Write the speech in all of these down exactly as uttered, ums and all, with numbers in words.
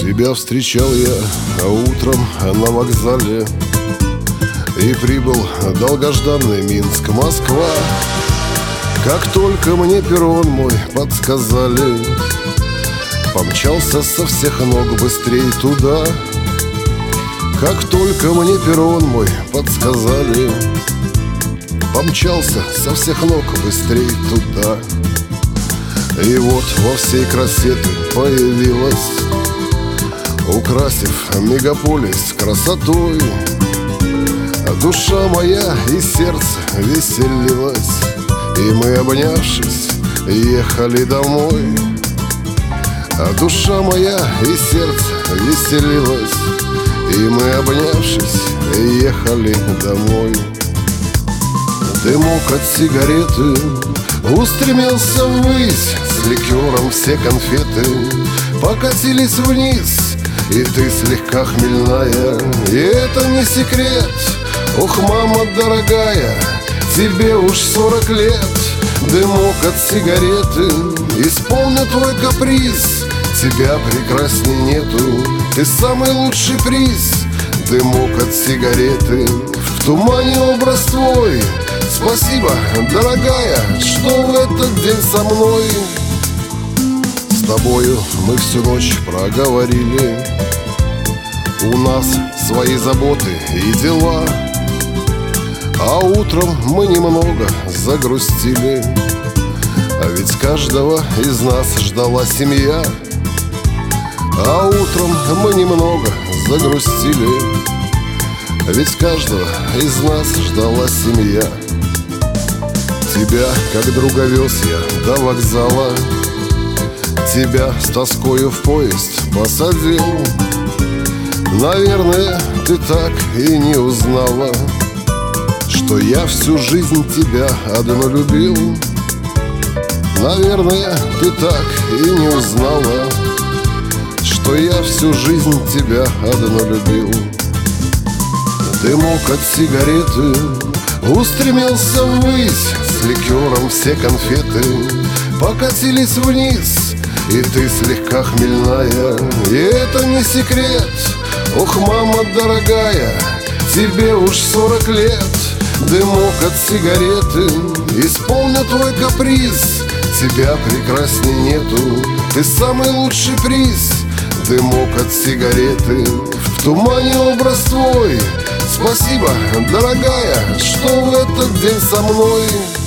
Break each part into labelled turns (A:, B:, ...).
A: Тебя встречал я утром на вокзале, и прибыл долгожданный Минск, Москва. Как только мне перрон мой подсказали, помчался со всех ног быстрей туда. Как только мне перрон мой подсказали, помчался со всех ног быстрей туда. И вот во всей красе ты появилась, украсив мегаполис красотой. Душа моя и сердце веселилось, и мы, обнявшись, ехали домой. А душа моя и сердце веселилось, и мы, обнявшись, ехали домой. Дымок от сигареты устремился ввысь, с ликером все конфеты покатились вниз. И ты слегка хмельная, и это не секрет. Ох, мама дорогая, тебе уж сорок лет. Дымок от сигареты исполнит твой каприз. Тебя прекрасней нету, ты самый лучший приз. Дымок от сигареты, в тумане образ твой. Спасибо, дорогая, что в этот день со мной. С тобою мы всю ночь проговорили, у нас свои заботы и дела. А утром мы немного загрустили, а ведь каждого из нас ждала семья. А утром мы немного загрустили, а ведь каждого из нас ждала семья. Тебя, как друга, вез я до вокзала, тебя с тоскою в поезд посадил. Наверное, ты так и не узнала, что я всю жизнь тебя одну любил. Наверное, ты так и не узнала, что я всю жизнь тебя одну любил. Дымок от сигареты устремился ввысь, с ликером все конфеты покатились вниз. И ты слегка хмельная, и это не секрет. Ох, мама дорогая, тебе уж сорок лет. Дымок от сигареты исполнит твой каприз. Тебя прекрасней нету, ты самый лучший приз. Дымок от сигареты, в тумане образ твой. Спасибо, дорогая, что в этот день со мной.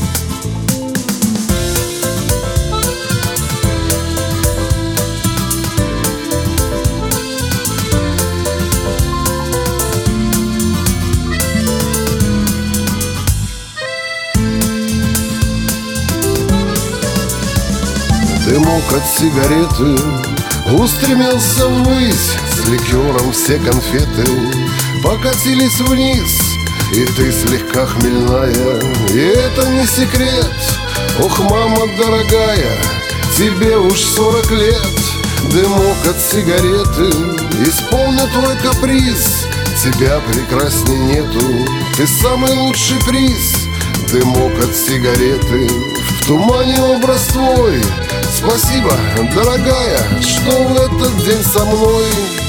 A: Дымок от сигареты устремился ввысь, с ликером все конфеты покатились вниз. И ты слегка хмельная, и это не секрет. Ох, мама дорогая, тебе уж сорок лет. Дымок от сигареты исполнит твой каприз. Тебя прекрасней нету, ты самый лучший приз. Дымок от сигареты, в тумане образ твой. Спасибо, дорогая, что в этот день со мной.